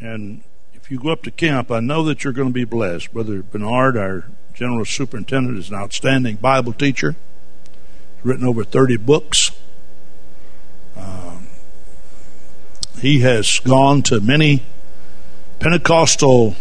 And if you go up to camp, I know that you're going to be blessed. Brother Bernard, our general superintendent, is an outstanding Bible teacher. He's written over 30 books. He has gone to many Pentecostal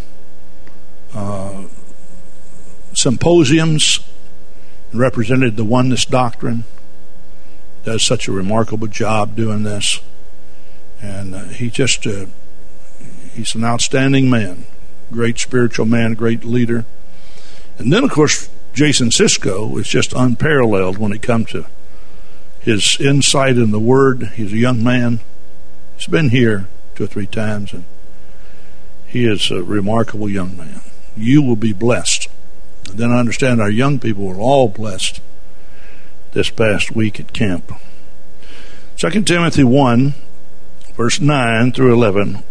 symposiums and represented the oneness doctrine. Does such a remarkable job doing this. And he's an outstanding man, great spiritual man, great leader. And then, of course, Jason Sisko is just unparalleled when it comes to his insight in the Word. He's a young man. He's been here 2 or 3 times, and he is a remarkable young man. You will be blessed. And then I understand our young people were all blessed this past week at camp. 2 Timothy 1, verse 9 through 11.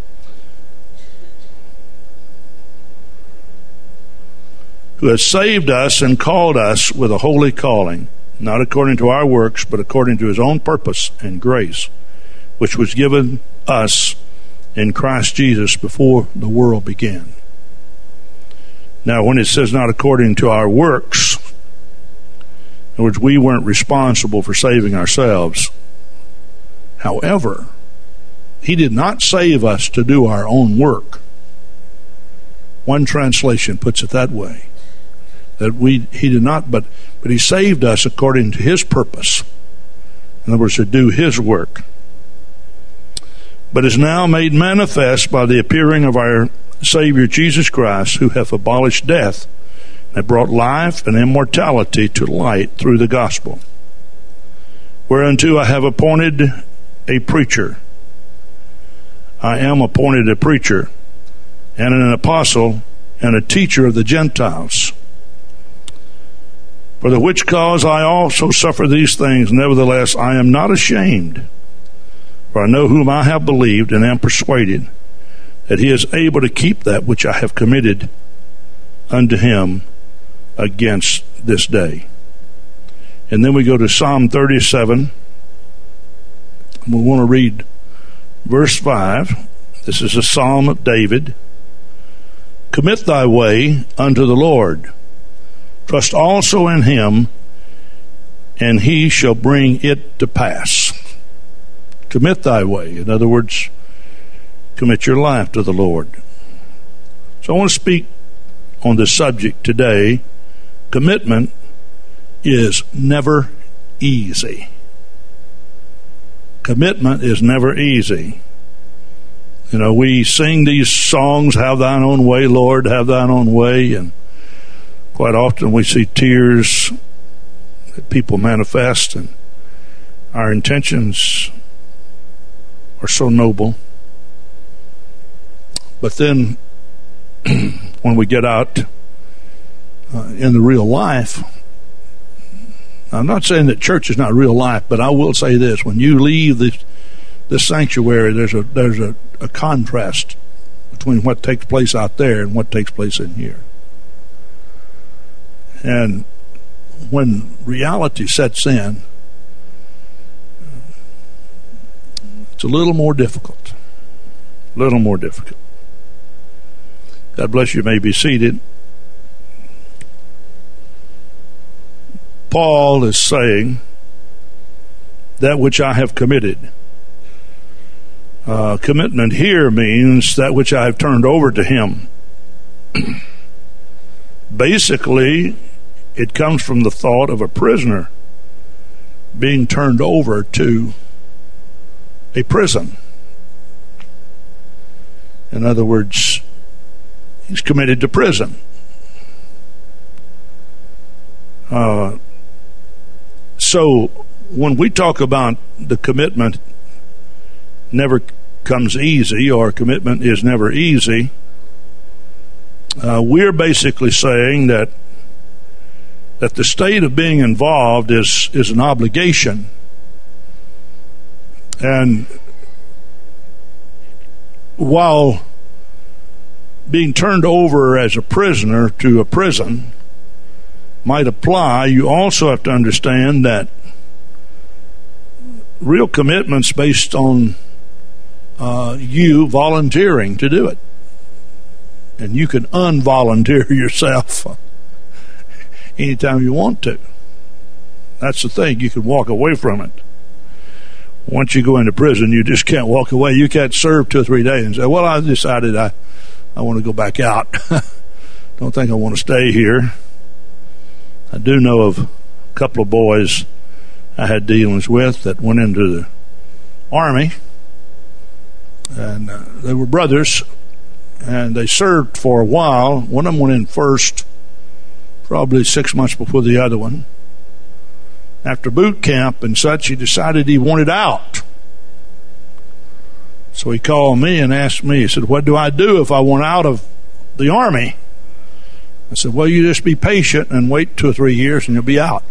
Who has saved us and called us with a holy calling, not according to our works, but according to his own purpose and grace, which was given us in Christ Jesus before the world began. Now, when it says not according to our works, in other words, we weren't responsible for saving ourselves. However, he did not save us to do our own work. One translation puts it that way. That he did not, but he saved us according to his purpose. In other words, to do his work. But is now made manifest by the appearing of our Savior Jesus Christ, who hath abolished death, and brought life and immortality to light through the gospel. Whereunto I have appointed a preacher. I am appointed a preacher, and an apostle, and a teacher of the Gentiles. For the which cause I also suffer these things, nevertheless I am not ashamed. For I know whom I have believed, and am persuaded that he is able to keep that which I have committed unto him against this day. And then we go to Psalm 37. We want to read verse 5. This is a psalm of David. Commit thy way unto the Lord. Trust also in him, and he shall bring it to pass. Commit thy way. In other words, commit your life to the Lord. So I want to speak on this subject today. Commitment is never easy. Commitment is never easy. You know, we sing these songs, have thine own way, Lord, have thine own way, and quite often we see tears that people manifest, and our intentions are so noble. But then when we get out in the real life, I'm not saying that church is not real life, but I will say this: when you leave this sanctuary, there's a contrast between what takes place out there and what takes place in here. And when reality sets in, it's a little more difficult. A little more difficult. God bless you. You may be seated. Paul is saying, that which I have committed. Commitment here means that which I have turned over to him. Basically, it comes from the thought of a prisoner being turned over to a prison. In other words, he's committed to prison. So when we talk about the commitment never comes easy, or commitment is never easy, we're basically saying that the state of being involved is an obligation. And while being turned over as a prisoner to a prison might apply, you also have to understand that real commitment's based on you volunteering to do it. And you can unvolunteer yourself anytime you want to. That's the thing. You can walk away from it. Once you go into prison, you just can't walk away. You can't serve 2 or 3 days and say, well, I decided I want to go back out. Don't think I want to stay here. I do know of a couple of boys I had dealings with that went into the Army, and they were brothers, and they served for a while. One of them went in first, probably 6 months before the other one. After boot camp and such, he decided he wanted out. So he called me and asked me, he said, what do I do if I want out of the Army? I said, well, you just be patient and wait 2 or 3 years and you'll be out.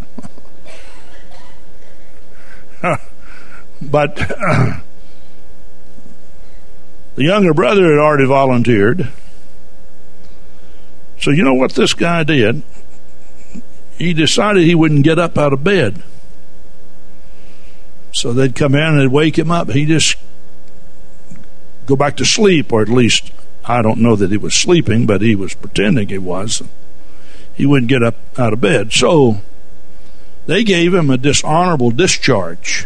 But the younger brother had already volunteered. So you know what this guy did? He decided he wouldn't get up out of bed. So they'd come in and they'd wake him up. He'd just go back to sleep, or at least I don't know that he was sleeping, but he was pretending he was. He wouldn't get up out of bed. So they gave him a dishonorable discharge.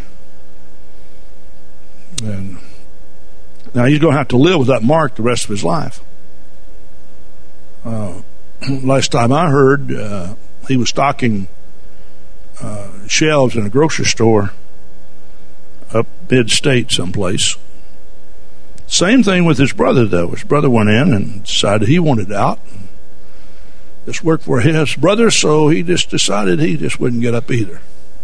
And now he's going to have to live with that mark the rest of his life. Last time I heard, he was stocking shelves in a grocery store up mid-state someplace. Same thing with his brother, though. His brother went in and decided he wanted out. This worked for his brother, so he just decided he just wouldn't get up either.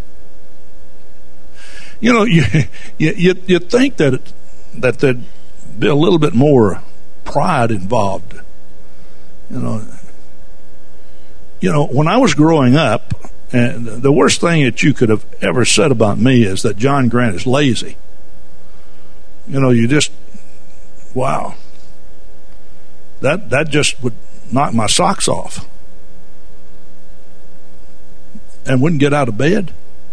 You know, you think that there'd be a little bit more pride involved. You know, when I was growing up, and the worst thing that you could have ever said about me is that John Grant is lazy. You know, you just, wow. That just would knock my socks off. And wouldn't get out of bed.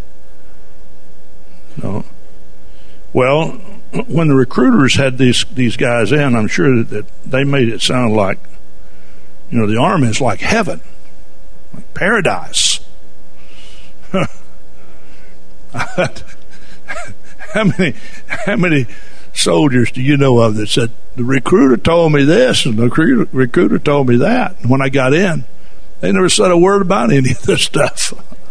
No. Well, when the recruiters had these guys in, I'm sure that they made it sound like, you know, the Army is like heaven, like paradise. How many soldiers do you know of that said, the recruiter told me this and the recruiter told me that? And when I got in, they never said a word about any of this stuff.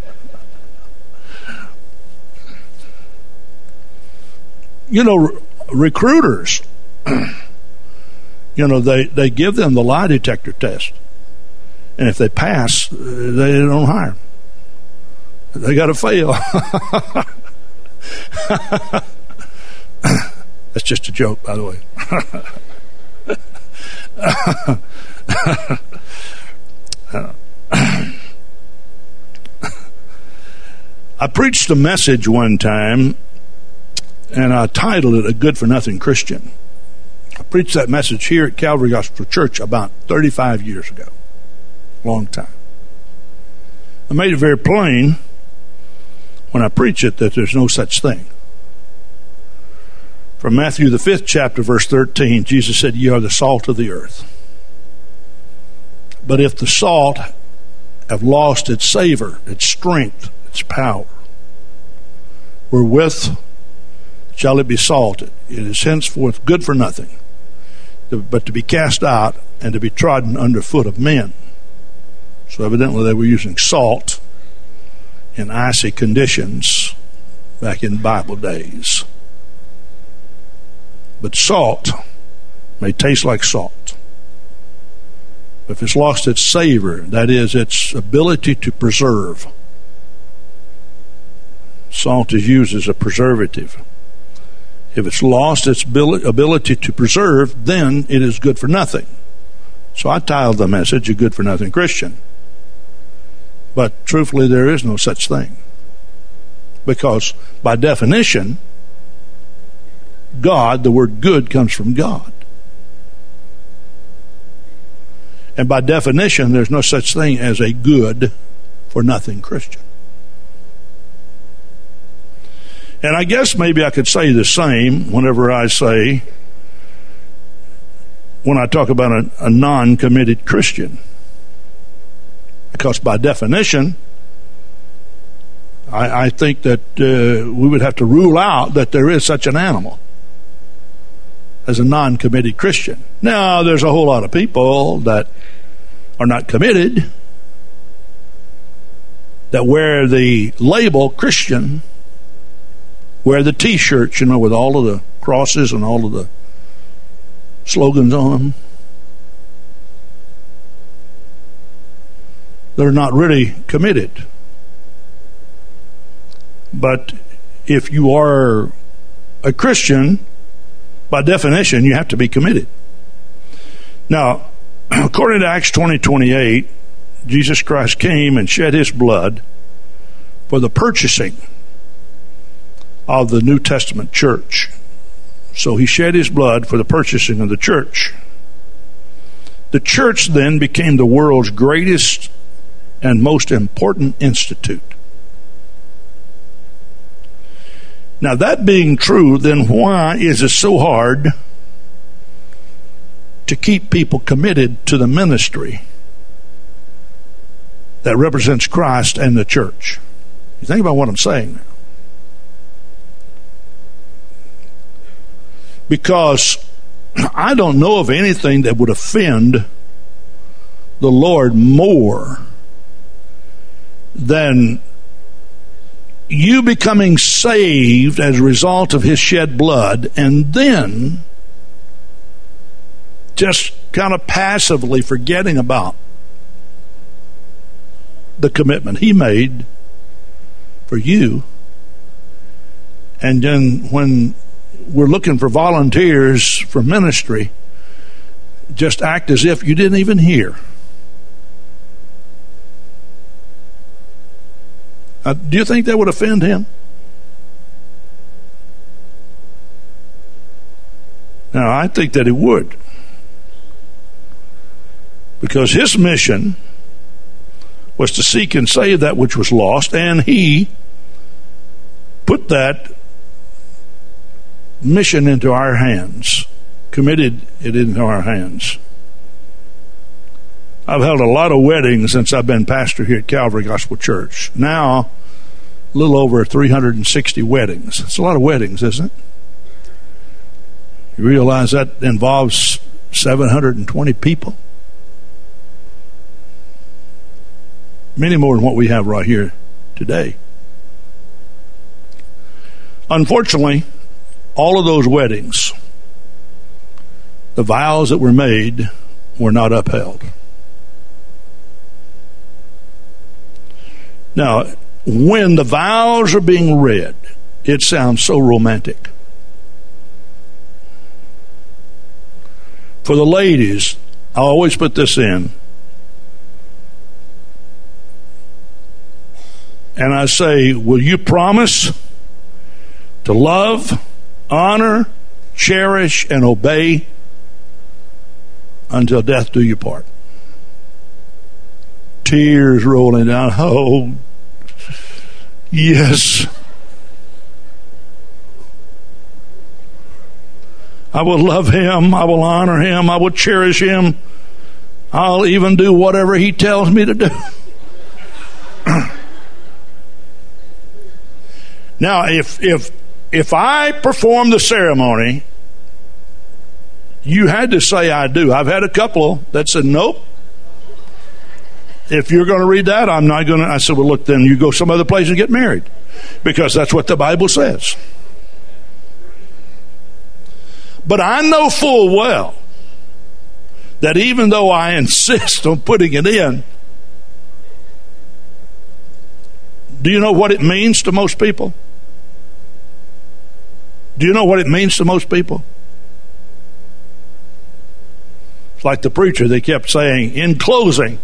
You know, recruiters, you know, they give them the lie detector test. And if they pass, they don't hire them. They got to fail. That's just a joke, by the way. I preached a message one time, and I titled it, A Good for Nothing Christian. I preached that message here at Calvary Gospel Church about 35 years ago. Long time. I made it very plain when I preach it that there's no such thing. From Matthew the 5th chapter, verse 13, Jesus said, "Ye are the salt of the earth. But if the salt have lost its savor, its strength, its power, wherewith shall it be salted? It is henceforth good for nothing, but to be cast out and to be trodden under foot of men." So evidently they were using salt in icy conditions back in Bible days. But salt may taste like salt. If it's lost its savor, that is, its ability to preserve. Salt is used as a preservative. If it's lost its ability to preserve, then it is good for nothing. So I titled the message, A Good for Nothing Christian. But truthfully, there is no such thing. Because by definition, God, the word good, comes from God. And by definition, there's no such thing as a good for nothing Christian. And I guess maybe I could say the same whenever I say when I talk about a non-committed Christian. Because by definition, I think that we would have to rule out that there is such an animal as a non-committed Christian. Now, there's a whole lot of people that are not committed, that wear the label Christian, wear the T-shirts, with all of the crosses and all of the slogans on them. They're not really committed. But if you are a Christian, by definition, you have to be committed. Now, according to Acts 20:28, Jesus Christ came and shed his blood for the purchasing of the New Testament church. So he shed his blood for the purchasing of the church. The church then became the world's greatest and most important institute. Now, that being true, then why is it so hard to keep people committed to the ministry that represents Christ and the church? You think about what I'm saying now. Because I don't know of anything that would offend the Lord more than you becoming saved as a result of his shed blood and then just kind of passively forgetting about the commitment he made for you. And then when we're looking for volunteers for ministry, just act as if you didn't even hear. Do you think that would offend him? Now, I think that it would. Because his mission was to seek and save that which was lost, and he put that mission into our hands, committed it into our hands. I've held a lot of weddings since I've been pastor here at Calvary Gospel Church. Now, a little over 360 weddings. It's a lot of weddings, isn't it? You realize that involves 720 people? Many more than what we have right here today. Unfortunately, all of those weddings, the vows that were made were not upheld. Now, when the vows are being read, it sounds so romantic. For the ladies, I always put this in. And I say, will you promise to love, honor, cherish, and obey until death do you part? Tears rolling down. Oh, yes. I will love him. I will honor him. I will cherish him. I'll even do whatever he tells me to do. Now, if I perform the ceremony, you had to say I do. I've had a couple that said, nope. If you're going to read that, I'm not going to. I said, well, look, then you go some other place and get married. Because that's what the Bible says. But I know full well that even though I insist on putting it in, do you know what it means to most people? Do you know what it means to most people? It's like the preacher, they kept saying, in closing,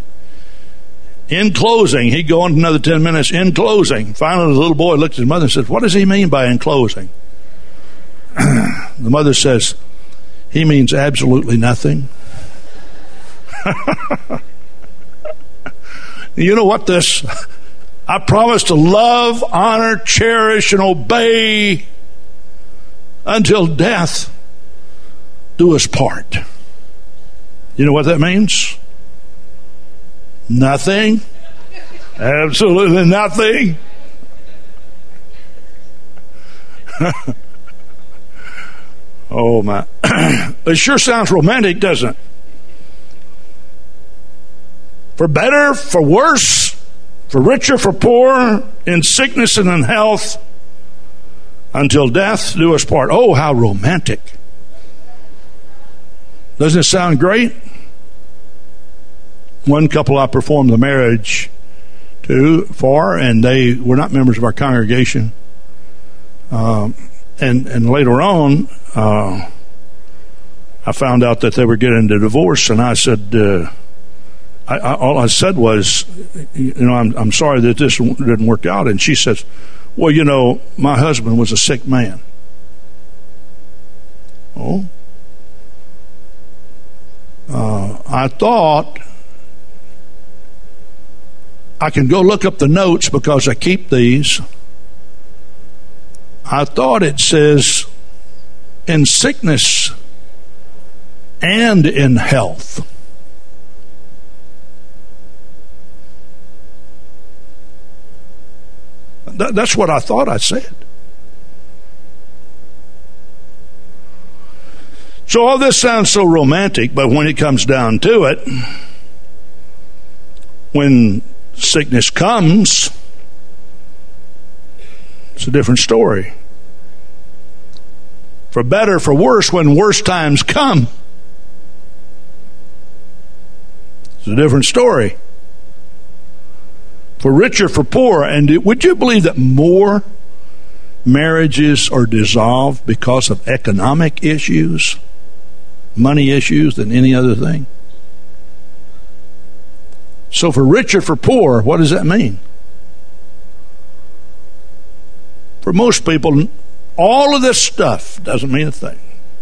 he'd go on another 10 minutes, in closing. Finally, the little boy looked at his mother and said, what does he mean by in closing? The mother says, he means absolutely nothing. You know what this, I promise to love, honor, cherish, and obey until death do us part. You know what that means? Nothing. Absolutely nothing. Oh my. It sure sounds romantic, doesn't it? For better, for worse, for richer, for poor, in sickness and in health, until death do us part. Oh, how romantic. Doesn't it sound great? One couple I performed the marriage for, and they were not members of our congregation. And later on, I found out that they were getting a divorce, and I said, all I said was, I'm sorry that this didn't work out. And she says, well, my husband was a sick man. Oh. I thought, I can go look up the notes because I keep these. I thought it says in sickness and in health. That's what I thought I said. So all this sounds so romantic, but when it comes down to it, when sickness comes, it's a different story. For better, for worse, when worse times come, it's a different story. For richer, for poor. And would you believe that more marriages are dissolved because of economic issues, money issues, than any other thing? So for richer, for poor, what does that mean? For most people, all of this stuff doesn't mean a thing.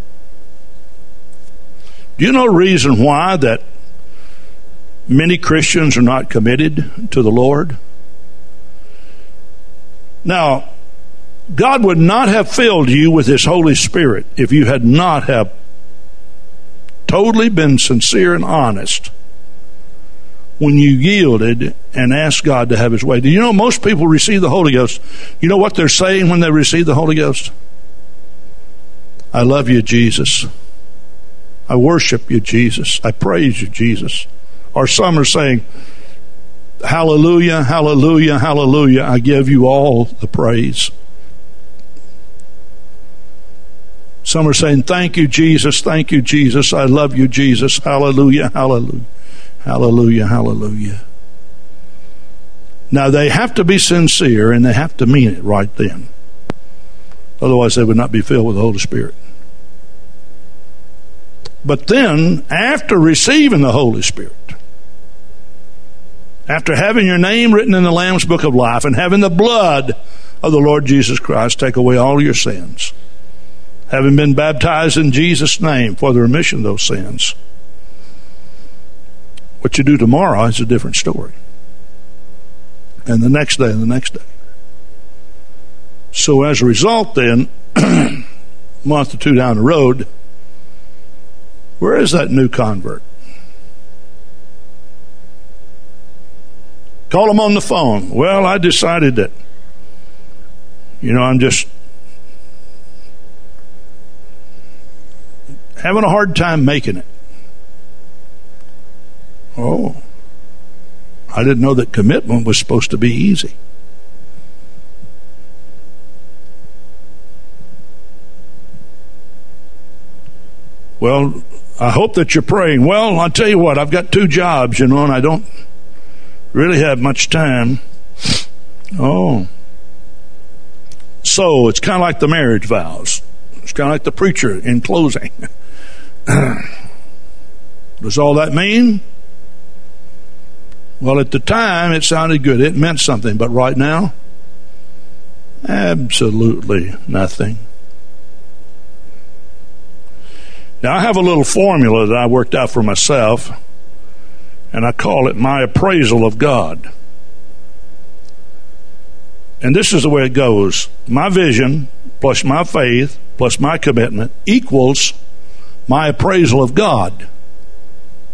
Do you know the reason why that many Christians are not committed to the Lord? Now, God would not have filled you with His Holy Spirit if you had not have totally been sincere and honest when you yielded and asked God to have His way. Do you know most people receive the Holy Ghost? You know what they're saying when they receive the Holy Ghost? I love you, Jesus. I worship you, Jesus. I praise you, Jesus. Or some are saying, hallelujah, hallelujah, hallelujah. I give you all the praise. Some are saying, thank you, Jesus. Thank you, Jesus. I love you, Jesus. Hallelujah, hallelujah. Hallelujah, hallelujah. Now, they have to be sincere and they have to mean it right then. Otherwise, they would not be filled with the Holy Spirit. But then, after receiving the Holy Spirit, after having your name written in the Lamb's Book of Life and having the blood of the Lord Jesus Christ take away all your sins, having been baptized in Jesus' name for the remission of those sins, what you do tomorrow is a different story. And the next day and the next day. So as a result then, a month or two down the road, where is that new convert? Call them on the phone. Well, I decided that, I'm just having a hard time making it. Oh, I didn't know that commitment was supposed to be easy. Well, I hope that you're praying. Well, I'll tell you what, I've got 2 jobs, and I don't really have much time. Oh. So it's kind of like the marriage vows. It's kind of like the preacher in closing. Does all that mean? Well, at the time, it sounded good. It meant something. But right now, absolutely nothing. Now, I have a little formula that I worked out for myself, and I call it my appraisal of God. And this is the way it goes. My vision plus my faith plus my commitment equals my appraisal of God.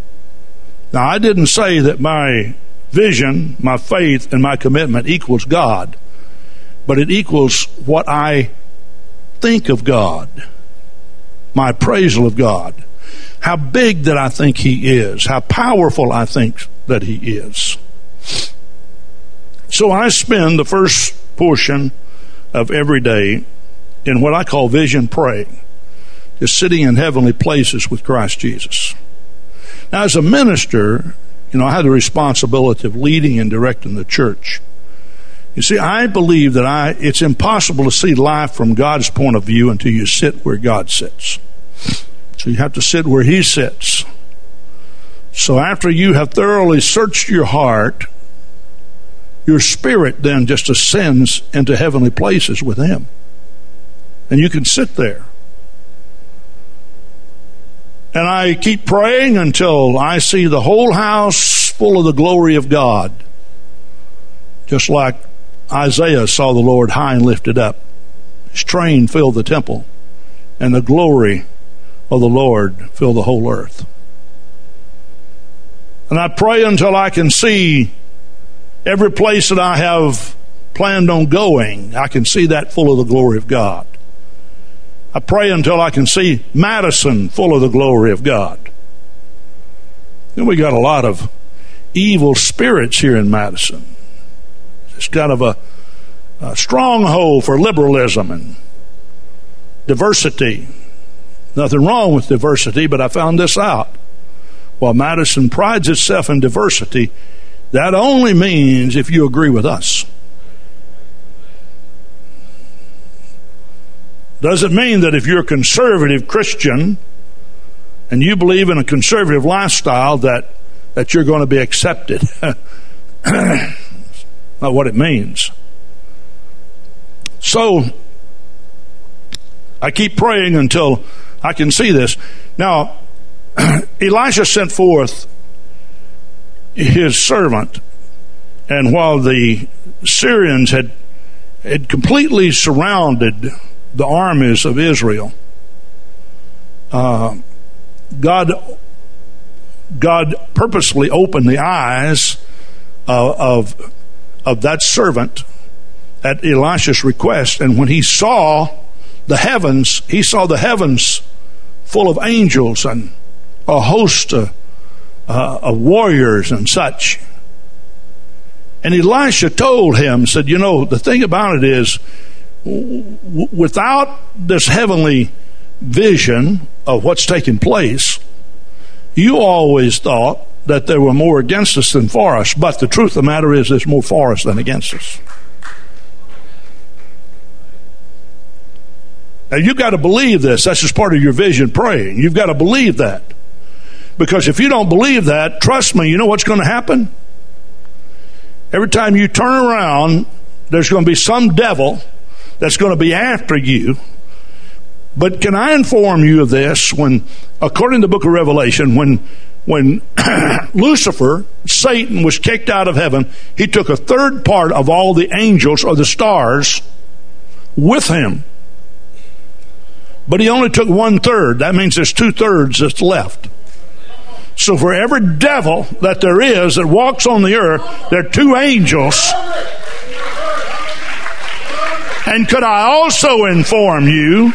Now, I didn't say that my vision, my faith, and my commitment equals God, but it equals what I think of God, my appraisal of God, how big that I think He is, how powerful I think that He is. So I spend the first portion of every day in what I call vision praying, just sitting in heavenly places with Christ Jesus. Now, as a minister, I had the responsibility of leading and directing the church. You see, I believe that it's impossible to see life from God's point of view until you sit where God sits. So you have to sit where He sits. So after you have thoroughly searched your heart, your spirit then just ascends into heavenly places with Him. And you can sit there. And I keep praying until I see the whole house full of the glory of God. Just like Isaiah saw the Lord high and lifted up. His train filled the temple, and the glory of the Lord filled the whole earth. And I pray until I can see every place that I have planned on going, I can see that full of the glory of God. I pray until I can see Madison full of the glory of God. Then we got a lot of evil spirits here in Madison. It's kind of a stronghold for liberalism and diversity. Nothing wrong with diversity, but I found this out. While Madison prides itself in diversity, that only means if you agree with us. Doesn't mean that if you're a conservative Christian and you believe in a conservative lifestyle that you're going to be accepted. Not what it means. So I keep praying until I can see this. Now, Elisha sent forth his servant, and while the Syrians had completely surrounded the armies of Israel, God purposely opened the eyes of that servant at Elisha's request, and when he saw the heavens full of angels and a host of warriors and such. And Elisha told him, said, the thing about it is, without this heavenly vision of what's taking place, you always thought that there were more against us than for us, but the truth of the matter is there's more for us than against us. Now you've got to believe this. That's just part of your vision praying. You've got to believe that. Because if you don't believe that, trust me, you know what's going to happen? Every time you turn around, there's going to be some devil that's going to be after you. But can I inform you of this? When, according to the book of Revelation, when Lucifer, Satan, was kicked out of heaven, he took a third part of all the angels or the stars with him. But he only took 1/3. That means there's 2/3 that's left. So for every devil that there is that walks on the earth, there are 2 angels. And could I also inform you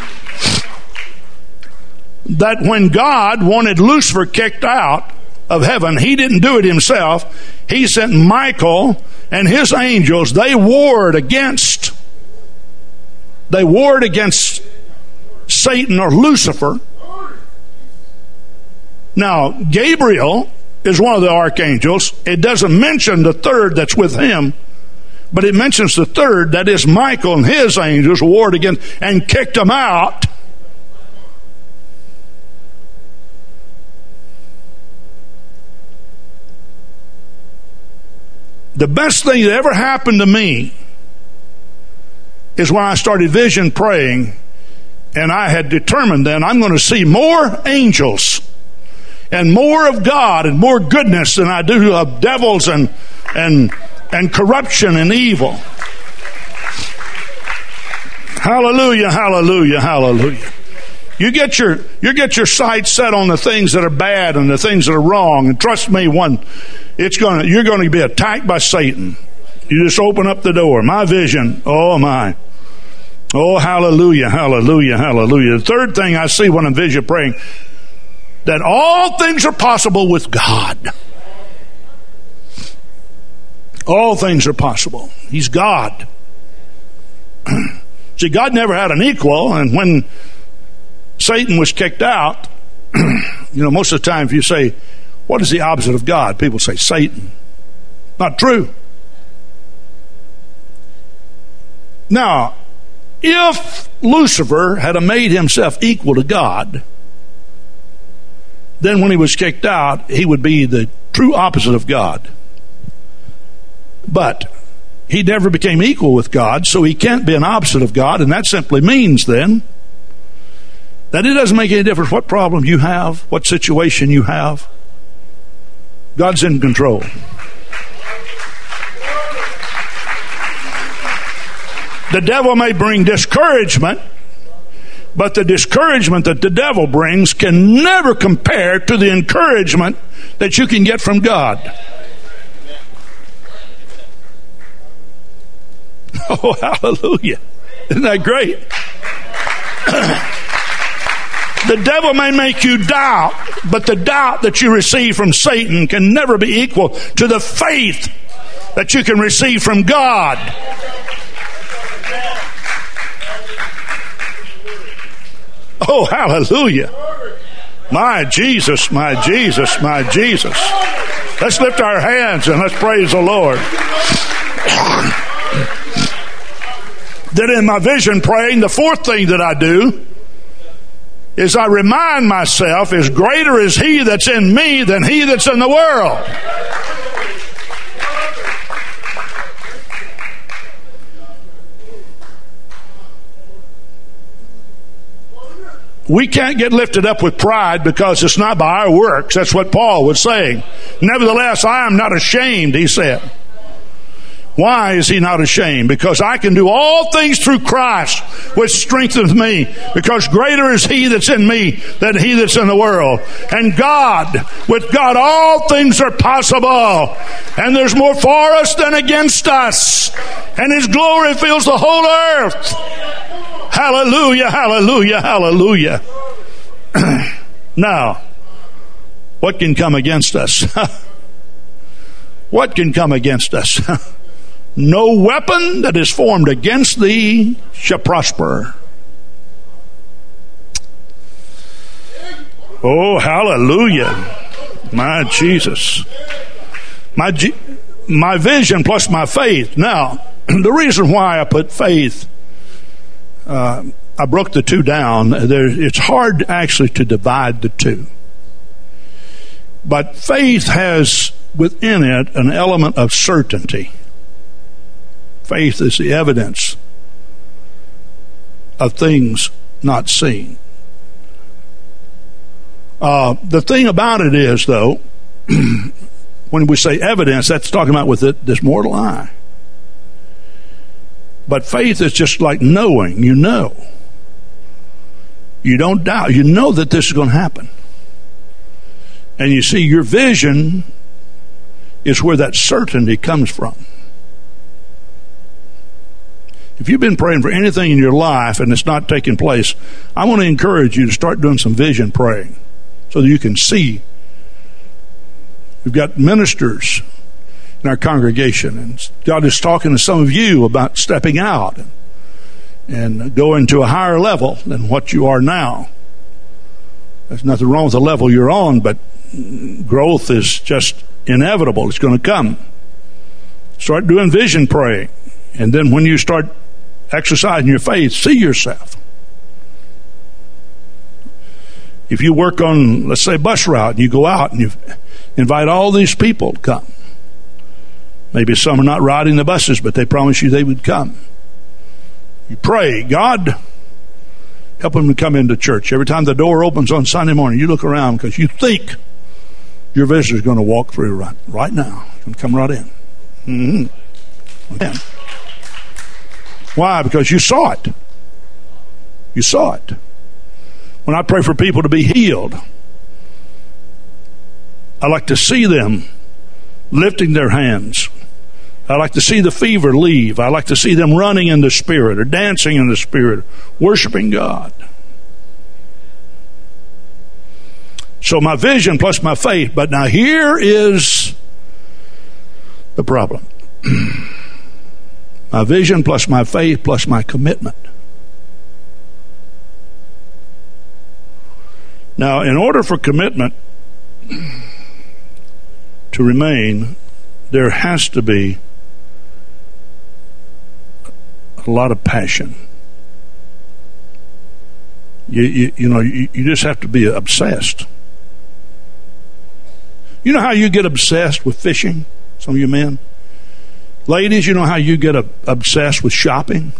that when God wanted Lucifer kicked out of heaven, He didn't do it Himself. He sent Michael and his angels. They warred against Satan or Lucifer. Now, Gabriel is one of the archangels. It doesn't mention the third that's with him, but it mentions the third, that is Michael and his angels, warred against and kicked him out. The best thing that ever happened to me is when I started vision praying, and I had determined then I'm going to see more angels and more of God and more goodness than I do of devils and corruption and evil. Hallelujah, hallelujah, hallelujah. You get your sights set on the things that are bad and the things that are wrong. And trust me, you're going to be attacked by Satan. You just open up the door. My vision, oh my. Oh, hallelujah, hallelujah, hallelujah. The third thing I see when I'm vision praying, that all things are possible with God. All things are possible. He's God. See, God never had an equal, and when Satan was kicked out, most of the time if you say, what is the opposite of God? People say Satan. Not true. Now, if Lucifer had made himself equal to God, then when he was kicked out, he would be the true opposite of God. But he never became equal with God, so he can't be an opposite of God, and that simply means then that it doesn't make any difference what problem you have, what situation you have. God's in control. The devil may bring discouragement, but the discouragement that the devil brings can never compare to the encouragement that you can get from God. Oh, hallelujah. Isn't that great? The devil may make you doubt, but the doubt that you receive from Satan can never be equal to the faith that you can receive from God. Oh, hallelujah. My Jesus, my Jesus, my Jesus. Let's lift our hands and let's praise the Lord. Then in my vision praying, the fourth thing that I do is I remind myself, is greater is He that's in me than he that's in the world. We can't get lifted up with pride because it's not by our works. That's what Paul was saying. Nevertheless, I am not ashamed, he said. Why is he not ashamed? Because I can do all things through Christ, which strengthens me. Because greater is He that's in me than he that's in the world. And God, with God, all things are possible. And there's more for us than against us. And His glory fills the whole earth. Hallelujah, hallelujah, hallelujah. Now, what can come against us? What can come against us? No weapon that is formed against thee shall prosper. Oh, hallelujah. My Jesus. My vision plus my faith. Now, the reason why I put faith, I broke the two down. It's hard actually to divide the two. But faith has within it an element of certainty. Faith is the evidence of things not seen. The thing about it is, though, when we say evidence, that's talking about with this mortal eye. But faith is just like knowing. You know. You don't doubt. You know that this is going to happen. And you see, your vision is where that certainty comes from. If you've been praying for anything in your life and it's not taking place, I want to encourage you to start doing some vision praying so that you can see. We've got ministers in our congregation, and God is talking to some of you about stepping out and going to a higher level than what you are now. There's nothing wrong with the level you're on, but growth is just inevitable. It's going to come. Start doing vision praying, and then when you start exercising your faith, see yourself. If you work on, let's say, bus route, and you go out and you invite all these people to come. Maybe some are not riding the buses, but they promise you they would come. You pray, God, help them to come into church. Every time the door opens on Sunday morning, you look around because you think your visitor is going to walk through right now. He's going to come right in. Mm-hmm. Why? Because you saw it. You saw it. When I pray for people to be healed, I like to see them lifting their hands. I like to see the fever leave. I like to see them running in the Spirit or dancing in the Spirit, worshiping God. So my vision plus my faith. But now here is the problem. My vision plus my faith plus my commitment. Now, in order for commitment to remain, there has to be a lot of passion. You just have to be obsessed. You know how you get obsessed with fishing? Some of you men. Ladies, you know how you get obsessed with shopping?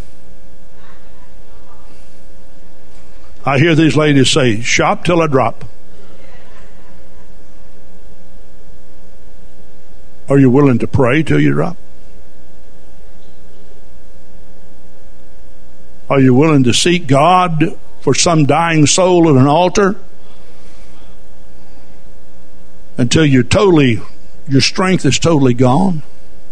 I hear these ladies say, shop till I drop. Are you willing to pray till you drop? Are you willing to seek God for some dying soul at an altar until your strength is totally gone?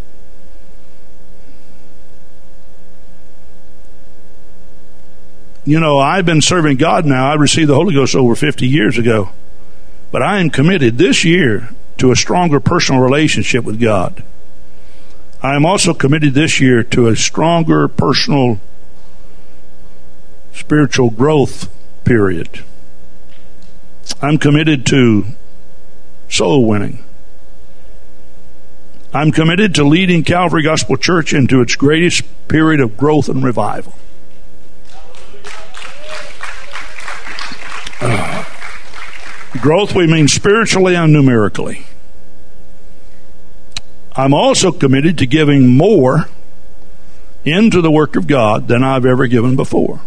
You know, I've been serving God now. I received the Holy Ghost over 50 years ago. But I am committed this year to a stronger personal relationship with God. I am also committed this year to a stronger personal spiritual growth period. I'm committed to soul winning. I'm committed to leading Calvary Gospel Church into its greatest period of growth and revival. Growth, we mean spiritually and numerically. I'm also committed to giving more into the work of God than I've ever given before.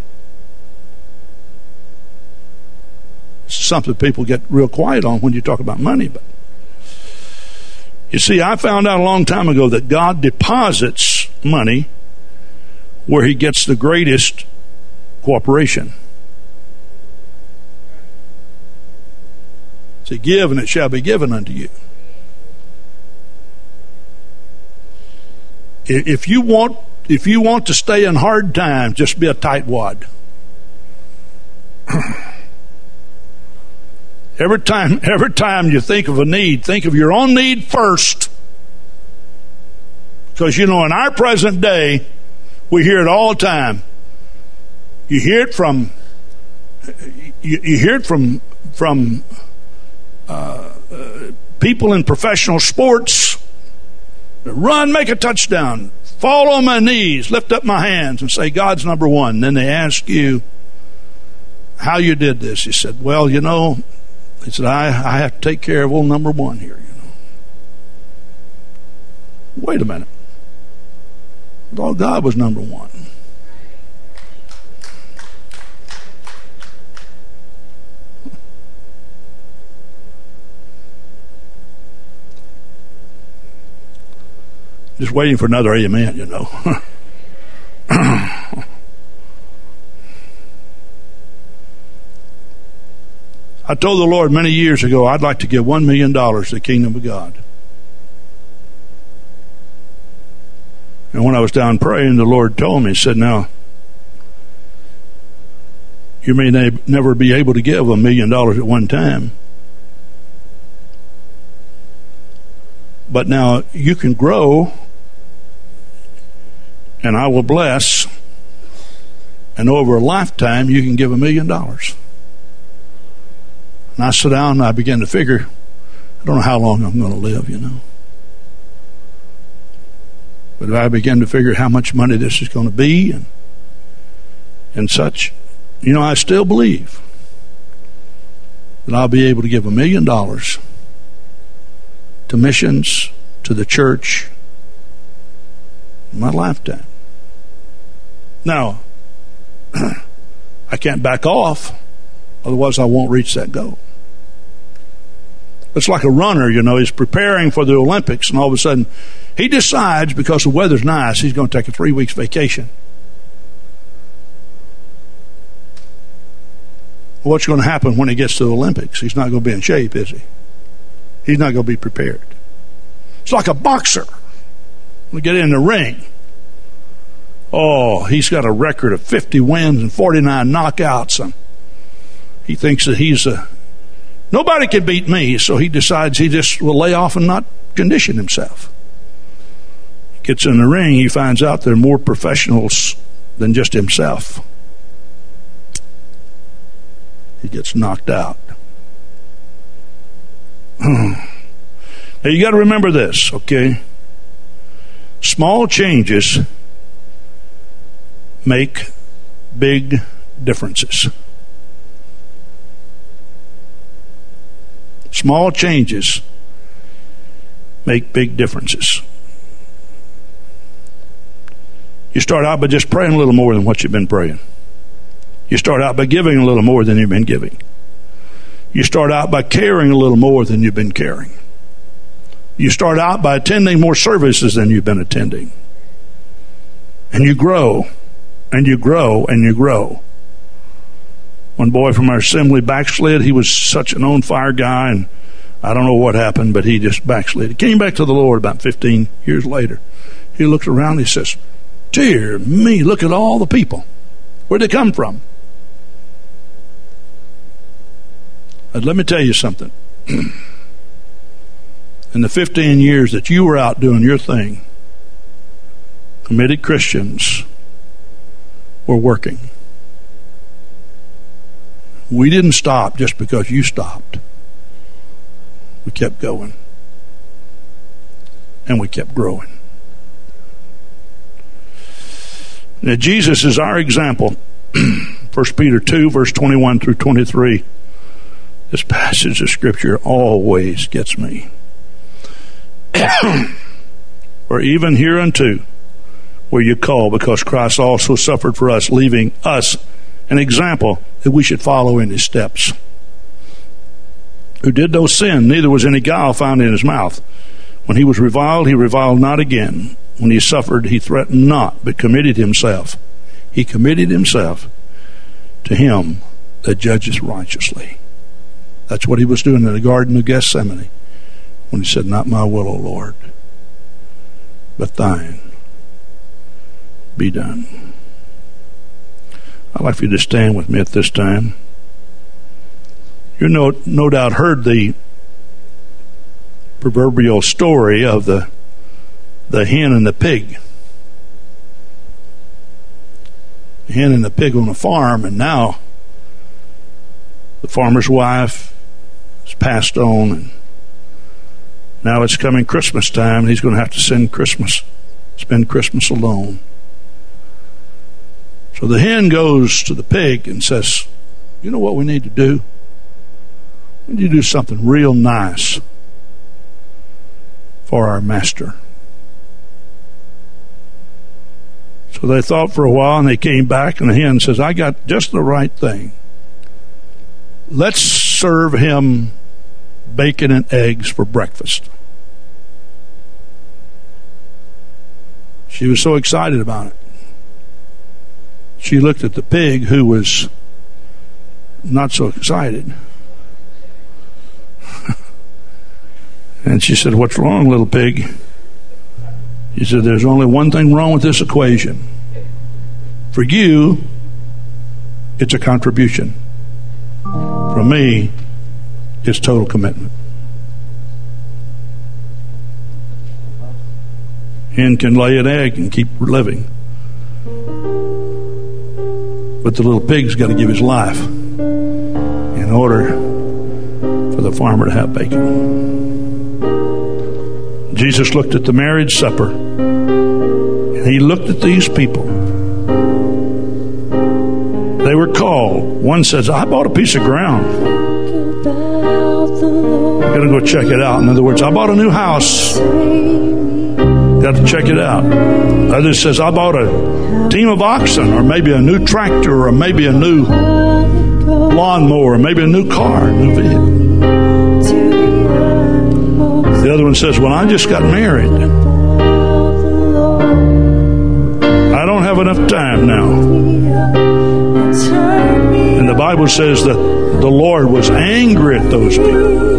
It's something people get real quiet on when you talk about money. But you see, I found out a long time ago that God deposits money where He gets the greatest cooperation. Say, give and it shall be given unto you. If you want to stay in hard times, just be a tightwad. Every time you think of a need, think of your own need first. Because in our present day, we hear it all the time. You hear it from people in professional sports. Run, make a touchdown, fall on my knees, lift up my hands and say, God's number one. Then they ask you how you did this. You said, well, he said, I have to take care of old number one here, Wait a minute. I thought God was number one. Just waiting for another amen, I told the Lord many years ago I'd like to give $1 million to the kingdom of God. And when I was down praying, the Lord told me, He said, now, you may never be able to give $1 million at one time. But now you can grow, and I will bless, and over a lifetime you can give $1 million. And I sat down and I began to figure, I don't know how long I'm going to live, But I began to figure how much money this is going to be and such. I still believe that I'll be able to give $1 million to missions, to the church, in my lifetime. Now, I can't back off, otherwise I won't reach that goal. It's like a runner, he's preparing for the Olympics, and all of a sudden he decides, because the weather's nice, he's going to take a 3 weeks vacation. What's going to happen when he gets to the Olympics? He's not going to be in shape, is he? He's not going to be prepared. It's like a boxer. We get in the ring. Oh, he's got a record of 50 wins and 49 knockouts, and he thinks that nobody can beat me, so he decides he just will lay off and not condition himself. He gets in the ring, he finds out there are more professionals than just himself. He gets knocked out. Now you got to remember this, okay? Small changes make big differences. Small changes make big differences. You start out by just praying a little more than what you've been praying. You start out by giving a little more than you've been giving. You start out by caring a little more than you've been caring. You start out by attending more services than you've been attending. And you grow, and you grow, and you grow. One boy from our assembly backslid. He was such an on-fire guy, and I don't know what happened, but he just backslid. He came back to the Lord about 15 years later. He looked around and he says, "Dear me, look at all the people. Where'd they come from?" And let me tell you something. In the 15 years that you were out doing your thing, committed Christians were working. We didn't stop just because you stopped. We kept going. And we kept growing. Now, Jesus is our example. 1 Peter 2, verse 21 through 23. This passage of Scripture always gets me. For even hereunto were you called, because Christ also suffered for us, leaving us an example that we should follow in his steps. Who did no sin, neither was any guile found in his mouth. When he was reviled, he reviled not again. When he suffered, he threatened not, but committed himself. He committed himself to him that judges righteously. That's what he was doing in the Garden of Gethsemane when he said, "Not my will, O Lord, but thine be done." I'd like for you to stand with me at this time. You no doubt heard the proverbial story of the hen and the pig. The hen and the pig on a farm, and now the farmer's wife has passed on, and now it's coming Christmas time, and he's going to have to spend Christmas alone. So the hen goes to the pig and says, "You know what we need to do? We need to do something real nice for our master." So they thought for a while, and they came back, and the hen says, "I got just the right thing. Let's serve him bacon and eggs for breakfast." She was so excited about it. She looked at the pig, who was not so excited. And she said, "What's wrong, little pig?" He said, "There's only one thing wrong with this equation. For you, it's a contribution. For me, it's total commitment." Hen can lay an egg and keep living, but the little pig's got to give his life in order for the farmer to have bacon. Jesus looked at the marriage supper, and he looked at these people. They were called. One says, "I bought a piece of ground. Got to go check it out." In other words, "I bought a new house. Got to check it out." Others says, "I bought a team of oxen, or maybe a new tractor, or maybe a new lawnmower, or maybe a new car, a new vehicle." The other one says, "Well, I just got married. I don't have enough time now." And the Bible says that the Lord was angry at those people.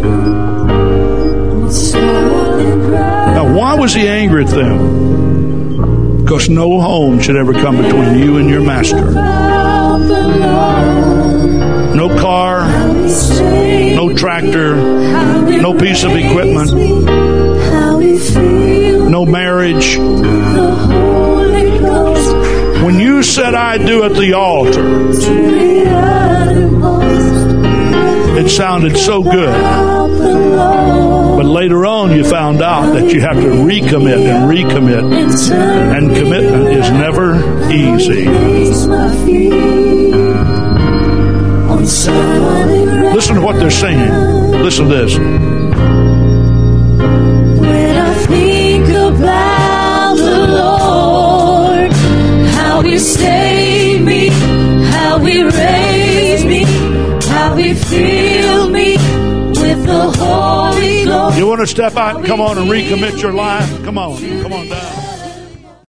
Now, why was he angry at them? Because no home should ever come between you and your master. No car, no tractor, no piece of equipment, no marriage. When you said, "I do" at the altar, it sounded so good. But later on, you found out that you have to recommit and recommit. And commitment is never easy. Listen to what they're singing. Listen to this. When I think about the Lord, how He saved me, how He raised me, how He filled me with the Holy Ghost. You want to step out and come on and recommit your life? Come on down.